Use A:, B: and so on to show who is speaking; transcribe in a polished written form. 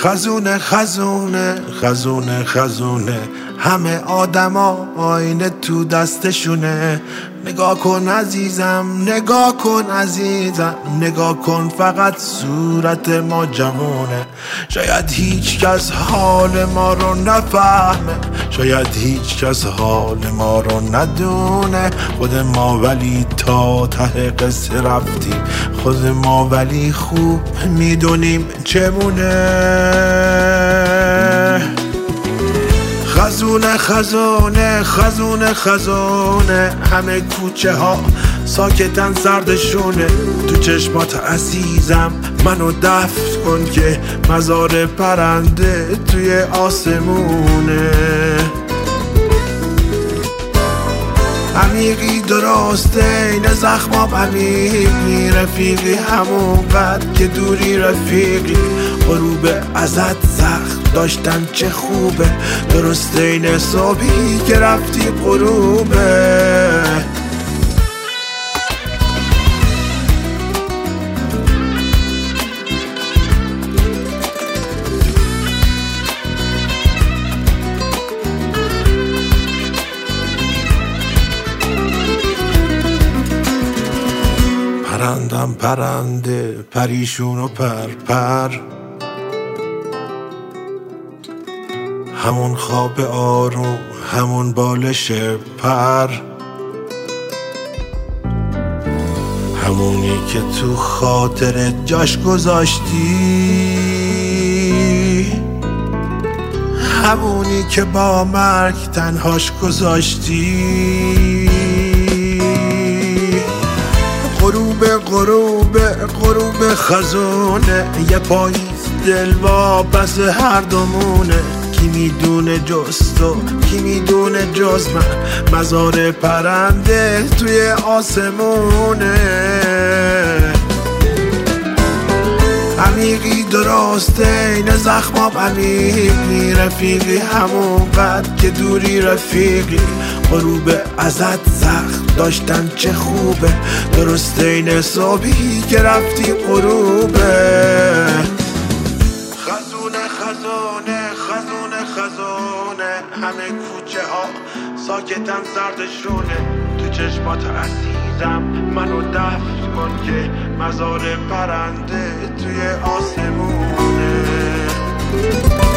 A: خزونه خزونه خزونه خزونه، همه آدما آینه تو دستشونه. نگاه کن عزیزم، نگاه کن عزیزم، نگاه کن فقط صورت ما جوونه. شاید هیچ کس حال ما رو نفهمه، شاید هیچ کس حال ما رو ندونه. خود ما ولی تا ته قصه رفتیم، خود ما ولی خوب میدونیم چمونه. خزونه خزونه خزونه خزونه، همه کوچه ها ساکتن سردشونه. تو چشمات عزیزم منو دفن کن که مزار پرنده توی آسمونه. عمیقی درسته این زخمام عمیقی، رفیقی همون قد که دوری رفیقی. غروب ازت زخم داشتن چه خوبه، درسته این صبحی که رفتی غروبه. پرندم پرنده پریشون و پر، همون خواب آروم همون بالش پر، همونی که تو خاطر جاش گذاشتی، همونی که با مرگ تنهاش گذاشتی. غروب خزونه، یه پاییز دل واپس هر دومونه. کی میدونه جز تو، کی میدونه جز من، مزار پرنده توی آسمونه. عمیقی درسته این زخمام عمیقی، رفیقی همون قد که دوری رفیقی. غروب ازت زخم داشتن چه خوبه، درسته این صبحی که رفتی غروبه. خزونه خزونه خزونه خزونه، همه کوچه ها ساکتن سردشونه. تو چشمات عزیزم منو دفن کن که مزار پرنده توی آسمونه.